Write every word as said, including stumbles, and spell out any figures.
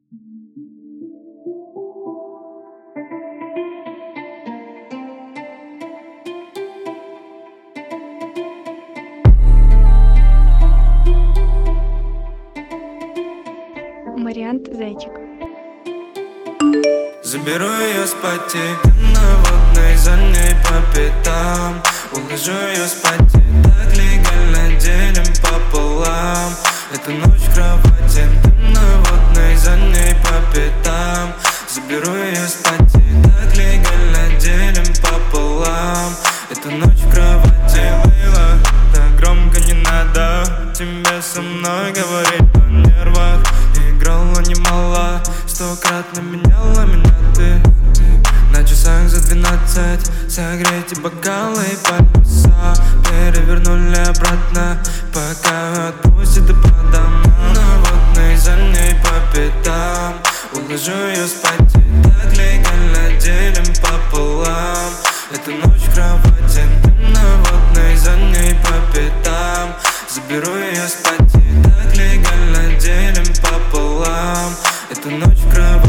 Мариант Зайчик. Заберу ее спать на водной, за ней по пятам. Уложу ее спать и так легально делим пополам. Эту ночь в кровати на водной, за ней по пятам. Заберу ее спать и так легально делим пополам. Эту ночь в кровати, Лейла, так громко не надо тебе со мной говорить о нервах. Играла немало, стократно меняла меня ты. На часах за двенадцать, согрейте бокалы и паруса. Перевернули обратно, пока отпустит и по домам. На водной, за ней по пятам. Уложу ее спать и так легально делим пополам. Эту ночь в кровати на водной, за ней по пятам. Заберу ее спать и так легально делим пополам. Эту ночь в кровати.